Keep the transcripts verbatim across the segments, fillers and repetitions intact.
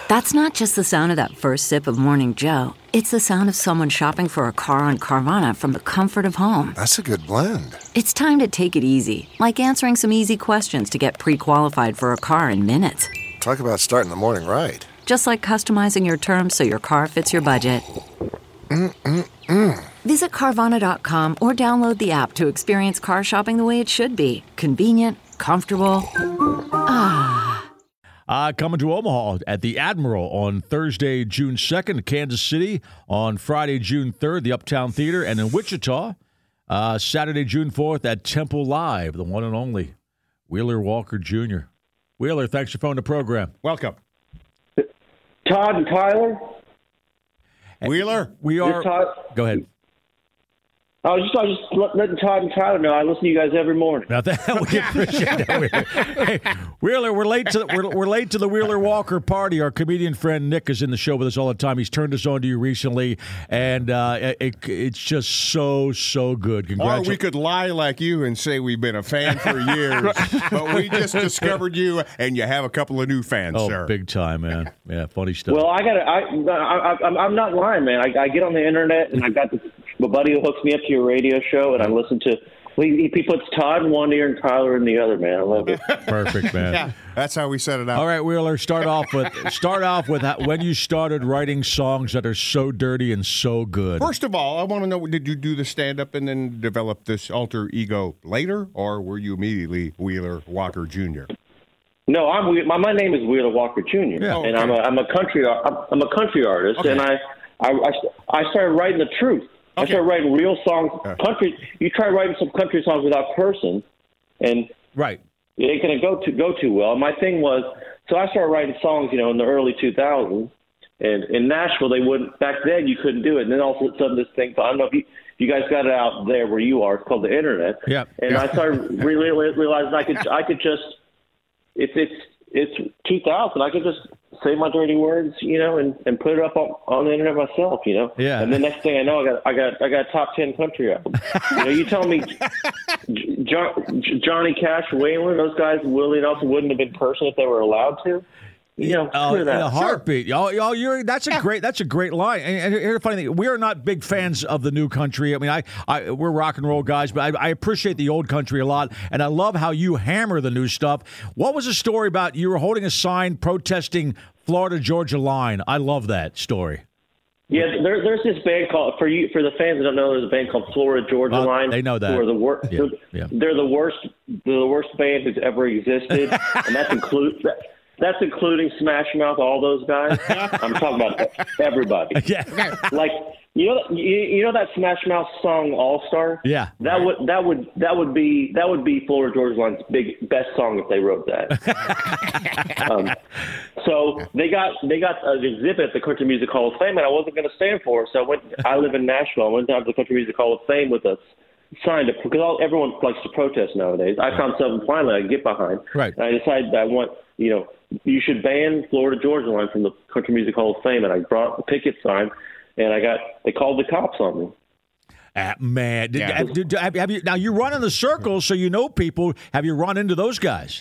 That's not just the sound of that first sip of Morning Joe. It's the sound of someone shopping for a car on Carvana from the comfort of home. That's a good blend. It's time to take it easy, like answering some easy questions to get pre-qualified for a car in minutes. Talk about starting the morning right. Just like customizing your terms so your car fits your budget. Mm-mm-mm. Visit Carvana dot com or download the app to experience car shopping the way it should be. Convenient, comfortable. Ah. Uh, coming to Omaha at the Admiral on Thursday, June second, Kansas City on Friday, June third, the Uptown Theater, and in Wichita, uh, Saturday, June fourth at Temple Live, the one and only Wheeler Walker Junior Wheeler, thanks for phoning the program. Welcome. Todd and Tyler? Wheeler? We are. Go ahead. I was just, I was just letting Todd and Tyler know I listen to you guys every morning. Now that, we appreciate that, Wheeler. Hey, Wheeler, we're late to we're, we're late to the Wheeler Walker party. Our comedian friend Nick is in the show with us all the time. He's turned us on to you recently, and uh, it, it's just so so good. Or Congratulations. we could lie like you and say we've been a fan for years, but we just discovered you, and you have a couple of new fans, oh, sir. big time, man. Yeah, funny stuff. Well, I got to I, I, I, I'm not lying, man. I, I get on the internet, and I got this, my buddy who hooks me up to your radio show, and I listen to. He, he puts Todd in one ear and Tyler in the other. Man, I love it. Perfect, man. Yeah, that's how we set it up. All right, Wheeler. Start off with start off with how, when you started writing songs that are so dirty and so good. First of all, I want to know: did you do the stand-up and then develop this alter ego later, or were you immediately Wheeler Walker Junior? No, I'm my my name is Wheeler Walker Junior Yeah. and okay. I'm a I'm a country I'm, I'm a country artist, Okay. and I, I I I started writing the truth. I Okay. started writing real songs. Uh. Country. You try writing some country songs without cursing, and Right. it ain't gonna go to go too well. My thing was, so I started writing songs, you know, in the early two thousands, and in Nashville they wouldn't. Back then you couldn't do it, and then all of a sudden this thing. I don't know if you, you guys got it out there where you are. It's called the internet. Yeah. And Yeah. I started really realizing I could I could just it's it's it's two thousand. I could just say my dirty words, you know, and, and put it up on, on the internet myself, you know. Yeah. And the next thing I know, I got I got I got a top ten country album. You know, you tell me John, Johnny Cash, Waylon, those guys, Willie Nelson wouldn't have been cursing if they were allowed to. You know, Oh, screw in that. a heartbeat. Y'all, y'all, you're that's a great that's a great line. And, and here's the funny thing: we are not big fans of the new country. I mean, I, I we're rock and roll guys, but I, I appreciate the old country a lot, and I love how you hammer the new stuff. What was the story about? You were holding a sign protesting Florida Georgia line. I love that story. Yeah, there, there's this band called for you for the fans that don't know. There's a band called Florida Georgia Uh, Line. they know that. Who are the worst? Yeah, yeah. They're the worst. They're the worst band who's ever existed, and that's include that, that's including Smash Mouth, all those guys. I'm talking about everybody. Yeah. Like you know, you, you know that Smash Mouth song All Star. Yeah. That would that would that would be that would be Florida Georgia Line's big best song if they wrote that. um, so they got they got an exhibit at the Country Music Hall of Fame, and I wasn't going to stand for it. So I went. I live in Nashville. I went down to the Country Music Hall of Fame with us. Signed up because all, everyone likes to protest nowadays. I found something finally I could get behind. Right. And I decided that I want, you know, you should ban Florida Georgia Line from the Country Music Hall of Fame. And I brought a picket sign, and I got they called the cops on me. Ah, man, Did- Yeah. have, did- have- have you now you run in the circles, so you know people. Have you run into those guys?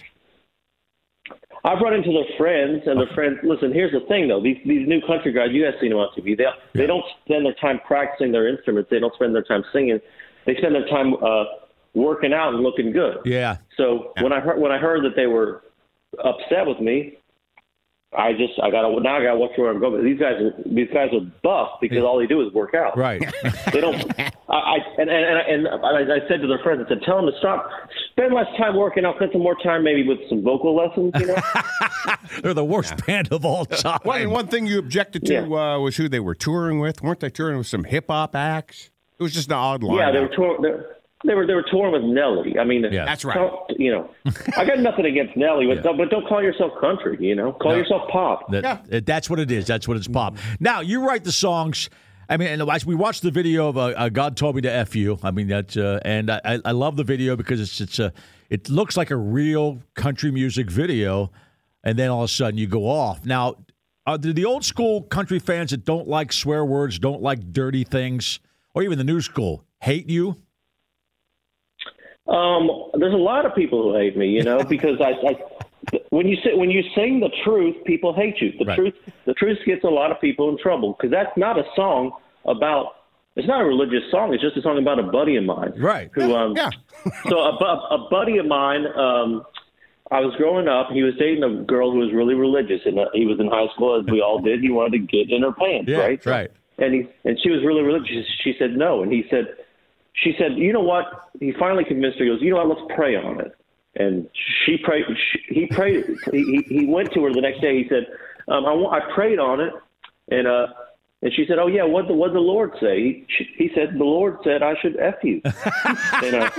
I've run into their friends, and their friends. Listen, here's the thing, though. These these new country guys, you guys seen them on T V. They they don't spend their time practicing their instruments. They don't spend their time singing. They spend their time uh, working out and looking good. Yeah. So when I heard when I heard that they were upset with me, I just I got to now I got to watch where I'm going. These guys are these guys are buff because all they do is work out. Right. They don't. I, I and, and and and I said to their friends, I said, tell them to stop. Spend less time working out. Spend some more time maybe with some vocal lessons. You know. They're the worst band of all time. Well, and one thing you objected to Yeah. uh, was who they were touring with. Weren't they touring with some hip hop acts? It was just an odd line. Yeah, they were touring. They were they were touring with Nelly. I mean, Yeah. That's right. don't- You know, I got nothing against Nelly, but Yeah. don't, but don't call yourself country. You know, call No. yourself pop. That, Yeah. That's what it is. That's what it's pop. Now, you write the songs. I mean, and as we watched the video of uh, uh, God Told Me to F You. I mean, that, uh, and I, I love the video because it's it's a, it looks like a real country music video, and then all of a sudden you go off. Now, are the, the old school country fans that don't like swear words, don't like dirty things, or even the new school, hate you? Um, there's a lot of people who hate me, you know, because I, I when you say, when you sing the truth, people hate you. The Right. truth, the truth gets a lot of people in trouble because that's not a song about. It's not a religious song. It's just a song about a buddy of mine. Right. Who, um, Yeah. so a, bu- a buddy of mine. Um, I was growing up. He was dating a girl who was really religious, and uh, he was in high school, as we all did. He wanted to get in her pants, Yeah, right? right. And he and she was really religious. She said no, and he said, she said, you know what? He finally convinced her. He goes, you know what? Let's pray on it. And she prayed. She, he prayed. he he went to her the next day. He said, um, I, I prayed on it, and uh, and she said, oh yeah, what the what the Lord say? He, she, he said, the Lord said I should f you. and, uh,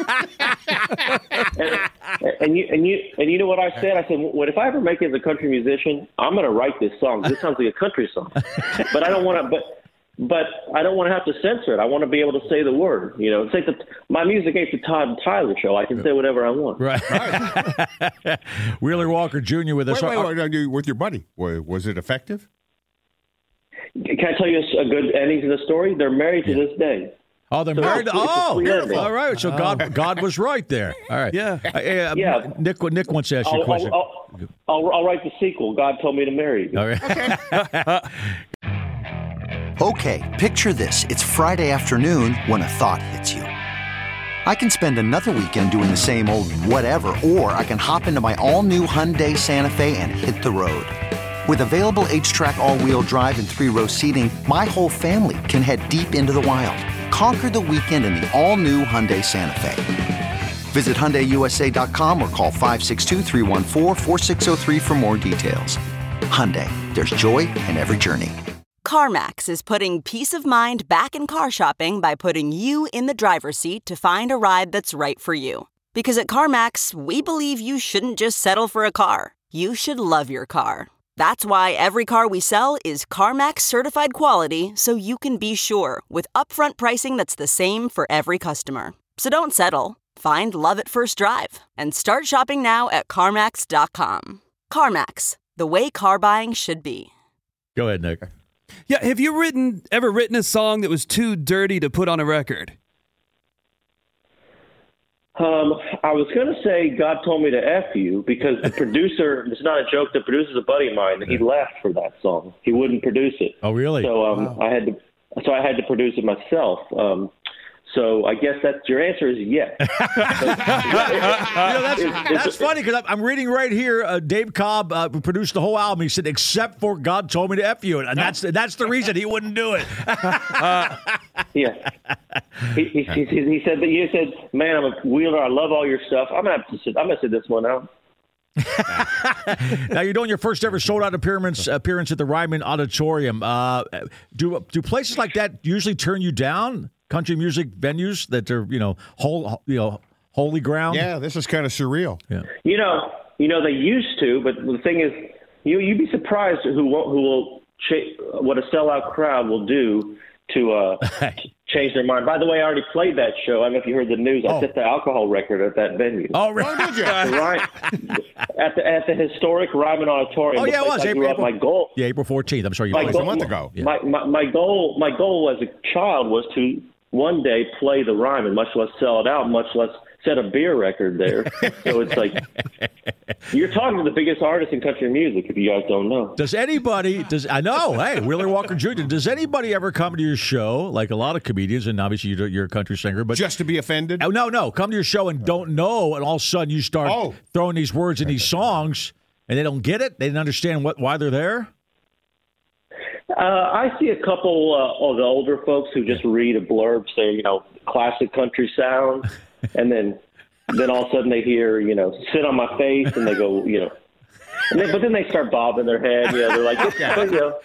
and, and you and you and you know what I said? I said, well, if I ever make it as a country musician, I'm going to write this song. This sounds like a country song, but I don't want to. But But I don't want to have to censor it. I want to be able to say the word. You know, it's like the, my music ain't the Todd and Tyler show. I can say whatever I want. Right. Wheeler Walker Junior with us. Wait, wait, wait, wait, with your buddy. Was, was it effective? Can I tell you a good ending to the story? They're married to this day. Oh, they're So married. it's a- it's a Oh, sweet ending. all right. So God, God was right there. All right. Yeah. Uh, uh, Yeah. Nick, Nick wants to ask you a I'll, question. I'll, I'll, I'll, I'll write the sequel. God told me to marry you. All right. Okay, picture this. It's Friday afternoon when a thought hits you. I can spend another weekend doing the same old whatever, or I can hop into my all-new Hyundai Santa Fe and hit the road. With available H-Track all-wheel drive and three-row seating, my whole family can head deep into the wild. Conquer the weekend in the all-new Hyundai Santa Fe. Visit Hyundai U S A dot com or call five six two, three one four, four six zero three for more details. Hyundai, there's joy in every journey. CarMax is putting peace of mind back in car shopping by putting you in the driver's seat to find a ride that's right for you. Because at CarMax, we believe you shouldn't just settle for a car. You should love your car. That's why every car we sell is CarMax certified quality, so you can be sure with upfront pricing that's the same for every customer. So don't settle. Find love at first drive and start shopping now at CarMax dot com. CarMax, the way car buying should be. Go ahead, Nick. Yeah, have you written ever written a song that was too dirty to put on a record? Um, I was going to say God told me to F you because the producer, it's not a joke, the producer's a buddy of mine. He left for that song. He wouldn't produce it. Oh, really? So um, I had to so I had to produce it myself. Um, so I guess that's your answer is yes. You know, that's that's funny because I'm, I'm reading right here. Uh, Dave Cobb uh, produced the whole album. He said, "Except for God told me to F you," and that's that's the reason he wouldn't do it. Yeah. He, he, he, he said that you said, "Man, I'm a Wheeler. I love all your stuff. I'm gonna have to sit, I'm gonna sit this one out." Now you're doing your first ever sold out appearance appearance at the Ryman Auditorium. Uh, do do places like that usually turn you down? Country music venues that are you know whole you know holy ground. Yeah, this is kind of surreal. Yeah. You know, you know they used to, but the thing is, you you'd be surprised who will, who will cha- what a sellout crowd will do to uh, change their mind. By the way, I already played that show. I don't know if you heard the news. I Oh. set the alcohol record at that venue. Oh, really? Oh, did you? The Ry- at the at the historic Ryman Auditorium. Oh, the yeah, it place was. I grew up, April- my goal. Yeah, April fourteenth. I'm sorry you My played a goal, month ago. My, my my goal my goal as a child was to one day play the Ryman, much less sell it out, much less set a beer record there. So it's like you're talking to the biggest artist in country music. If you guys don't know, Does anybody, does I know, hey, Wheeler Walker Junior, does anybody ever come to your show, like a lot of comedians, and obviously you're, you're a country singer, but Just to be offended? oh, no, no, come to your show and don't know, and all of a sudden you start Oh. throwing these words in these songs, and they don't get it? They didn't understand what why they're there? uh, I see a couple uh, of the older folks who just read a blurb, say you know classic country sound, and then then all of a sudden they hear you know sit on my face, and they go you know. And then, but then they start bobbing their head. You know, they're like, it's, you know.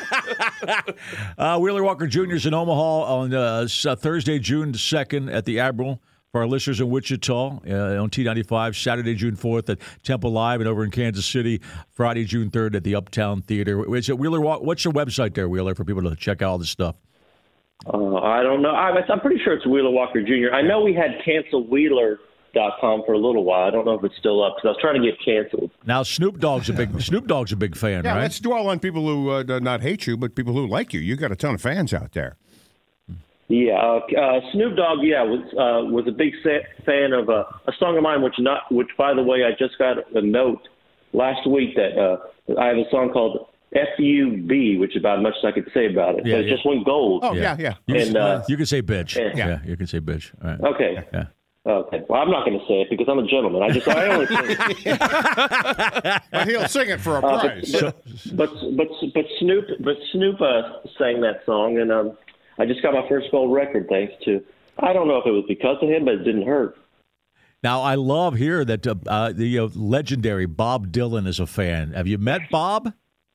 Uh, Wheeler Walker Junior is in Omaha on uh, s- uh, Thursday, June second at the Admiral. For our listeners in Wichita, uh, on T ninety-five, Saturday, June fourth at Temple Live, and over in Kansas City, Friday, June third at the Uptown Theater. Is it Wheeler? Wa- What's your website there, Wheeler, for people to check out all this stuff? Uh, I don't know. I, I'm pretty sure it's Wheeler Walker Junior I know we had cancel wheeler dot com for a little while. I don't know if it's still up because I was trying to get canceled. Now Snoop Dogg's a big Snoop Dogg's a big fan, Yeah, right? let's dwell on people who uh, do not hate you, but people who like you. You got a ton of fans out there. Yeah, uh, uh, Snoop Dogg, yeah, was uh, was a big sa- fan of uh, a song of mine, which not, which by the way, I just got a note last week that uh, I have a song called F U B, which is about as much as I could say about it. Yeah, but it yeah. just went gold. Oh, yeah, yeah. You, And, can, uh, you can say bitch. yeah. Yeah. you can say bitch. All right. Okay. Yeah. Okay. Well, I'm not going to say it because I'm a gentleman. I just I only sing. But he'll sing it for a Uh, prize. but, but but but Snoop but Snoop uh, sang that song, and um, I just got my first gold record thanks to. I don't know if it was because of him, but it didn't hurt. Now, I love here that uh, uh, the uh, legendary Bob Dylan is a fan. Have you met Bob?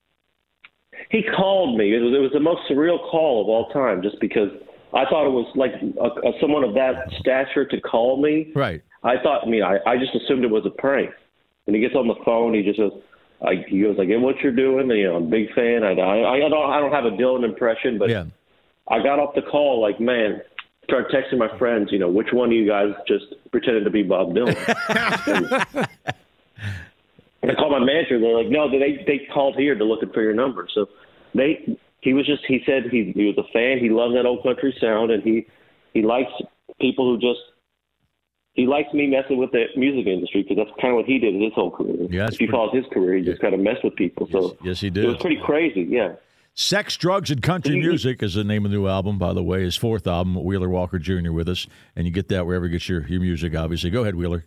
He called me. It was it was the most surreal call of all time, just because I thought it was like a, a, someone of that stature to call me. Right. I thought, I mean, I, I just assumed it was a prank. And he gets on the phone, he just goes, I, he goes, I get what you're doing. And, you know, I'm a big fan. I, I, I don't I don't have a Dylan impression, but Yeah. I got off the call like, man, started texting my friends, you know, which one of you guys just pretended to be Bob Dylan? and, and I called my manager. They're like, no, they they called here to looking for your number. So they he was just he said he he was a fan. He loves that old country sound, and he he likes people who just he likes me messing with the music industry because that's kind of what he did in his whole career. Yeah, that's if you pretty- follow his career, he just kind of messed with people. Yes, So yes, he it did. was pretty crazy. Yeah. Sex, Drugs, and Country Mhm. Music is the name of the new album, by the way. His fourth album, Wheeler Walker Junior with us. And you get that wherever you get your, your music, obviously. Go ahead, Wheeler.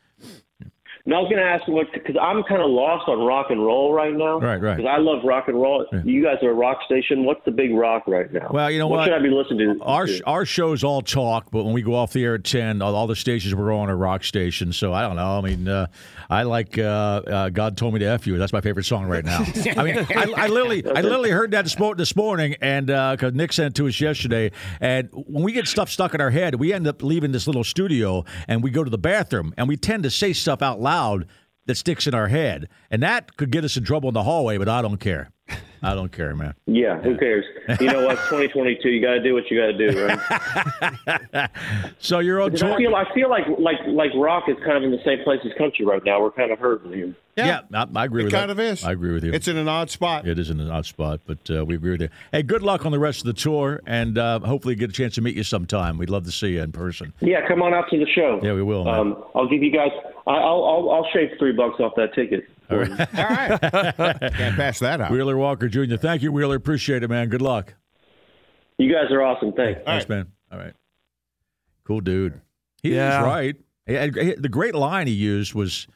And I was going to ask what because I'm kind of lost on rock and roll right now. Right, right. Because I love rock and roll. Yeah. You guys are a rock station. What's the big rock right now? Well, you know what what? should I be listening to? Our our shows all talk, but when we go off the air at ten, all, all the stations we're on are rock stations. So I don't know. I mean, uh, I like uh, uh, "God Told Me to F You." That's my favorite song right now. I mean, I, I literally, I literally heard that this, mo- this morning, and because Nick sent it to us yesterday. And when we get stuff stuck in our head, we end up leaving this little studio, and we go to the bathroom, and we tend to say stuff out loud that sticks in our head, and that could get us in trouble in the hallway. But I don't care. I don't care, man. Yeah, who cares? You know what? twenty twenty-two. You got to do what you got to do, right? So you're on Because tour. I feel, I feel like like like rock is kind of in the same place as country right now. We're kind of hurting here. Yeah, I, I agree It with kind that. of is. I agree with you. It's in an odd spot. It is in an odd spot, but uh, we agree with you. Hey, good luck on the rest of the tour, and uh, hopefully get a chance to meet you sometime. We'd love to see you in person. Yeah, come on out to the show. Yeah, we will, man. Um, I'll give you guys. I- I'll I'll I'll shave three bucks off that ticket. All right. Can't pass that out. Wheeler Walker Junior Thank you, Wheeler. Appreciate it, man. Good luck. You guys are awesome. Thanks. Thanks, man. All right. Cool dude. He Yeah. is right. He- he- The great line he used was,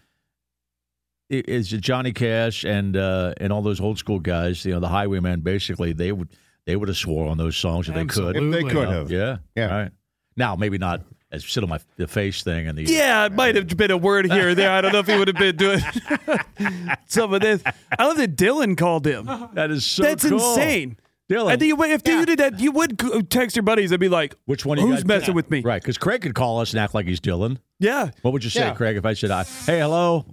i- is Johnny Cash and uh, and all those old school guys, you know, the Highwaymen, basically, they would they would have swore on those songs if they could. If they Absolutely. could have. Yeah. Yeah. All right. Now, maybe not as sit on my the face thing and the Yeah, it might have been a word here or there. I don't know if he would have been doing some of this. I love that Dylan called him. That is so That's cool. insane. Dylan. I think you- if you did that, you would g- text your buddies and be like, Which one of you who's guys messing pick? with me? Right, because Craig could call us and act like he's Dylan. Yeah. What would you say, Yeah. Craig, if I said, I, hey, hello?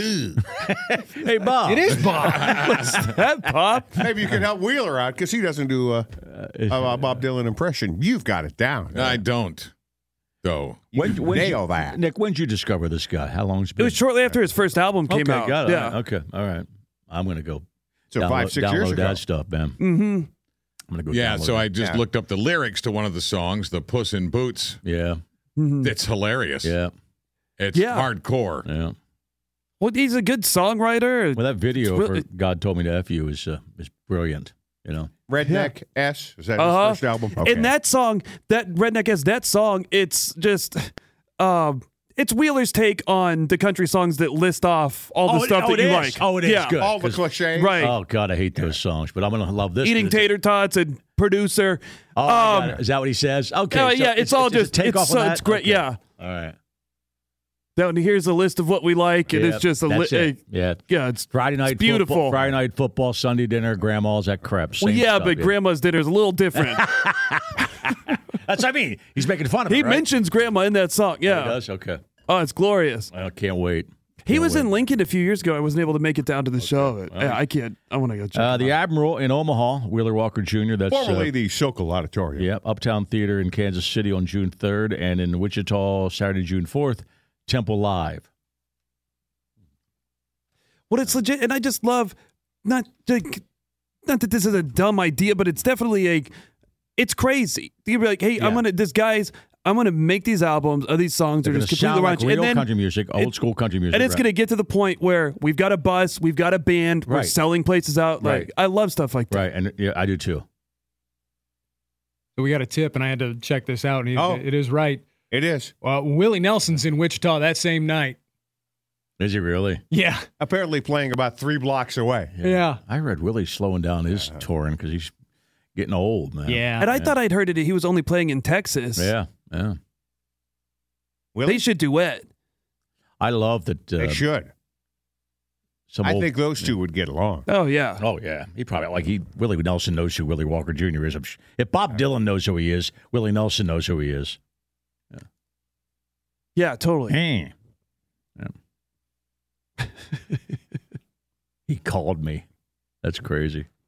Hey, Bob. It is Bob. What's that, Bob? Maybe you could help Wheeler out because he doesn't do a, a, a Bob Dylan impression. You've got it down. I don't, though. When, when'd nail you, that. Nick, when did you discover this guy? How long's it It been? was shortly after his first album came okay, out. got it. Yeah. All right, okay, all right. I'm going to go So download, five, six download years ago. that stuff, man. Mm-hmm. I'm going to go Yeah, download so it. I just Yeah. looked up the lyrics to one of the songs, the Puss in Boots. Yeah, It's hilarious. yeah, It's Yeah. hardcore. yeah. Well, he's a good songwriter. Well, that video It's for really- God Told Me to F You is, uh, is brilliant, you know. Redneck S. Is that Uh-huh. his first album? Okay. And that song, that Redneck has that song, it's just, uh, it's Wheeler's take on the country songs that list off all the Oh, it- stuff oh, that it you is. like. Oh, it is. Yeah. Good. all the 'cause- cliches. Right. Oh, God, I hate those songs, but I'm going to love this. Eating It's- tater tots and producer. Oh, I got um, it. Is that what he says? Okay. uh, so yeah, it's, all a just, takeoff it's, on so, that? it's great. Okay. Yeah. All right. Then here's a list of what we like, and Yeah, it's just a that's li- it. a- Yeah. yeah, it's Friday night It's beautiful. Football, Friday night football, Sunday dinner, grandma's, that crap. well, Same yeah, stuff, but grandma's dinner is a little different. That's what I mean. He's making fun of he it, right? mentions grandma in that song. Oh, Yeah. he does? Okay. Oh, it's glorious. I can't wait. He Can't was wait. in Lincoln a few years ago. I wasn't able to make it down to the show. Yeah, I can't. I want to go check Uh, it the out. Admiral in Omaha, Wheeler Walker Junior That's Formerly uh, the Sokol Auditorium. yeah, Uptown Theater in Kansas City on June third, and in Wichita Saturday, June fourth, Temple Live. Well, it's legit, and I just love not like, not that this is a dumb idea, but it's definitely a. It's crazy. You're like, hey, I'm Yeah. gonna. This guy's. I'm going to make these albums, or these songs They're are just gonna completely sound like raunchy. real and then, country music, old it- school country music. and it's right. going to get to the point where we've got a bus, we've got a band, we're Right. selling places out. Like Right. I love stuff like that. Right, and yeah, I do too. So we got a tip, and I had to check this out, and it, Oh. it is right. It is. Uh, Willie Nelson's in Wichita that same night. Is he really? Yeah. Apparently playing about three blocks away. Yeah. I read Willie's slowing down his touring because he's getting old, man. Yeah. And I thought I'd heard it. He was only playing in Texas. Yeah, yeah. Willie? They should duet. I love that. Uh, They should. Some I old, think those two would get along. Oh yeah. Oh yeah, he probably like he. Willie Nelson knows who Willie Walker Junior is. I'm sh- If Bob Dylan knows who he is, Willie Nelson knows who he is. Yeah, totally. Hey. Yeah. He called me. That's crazy.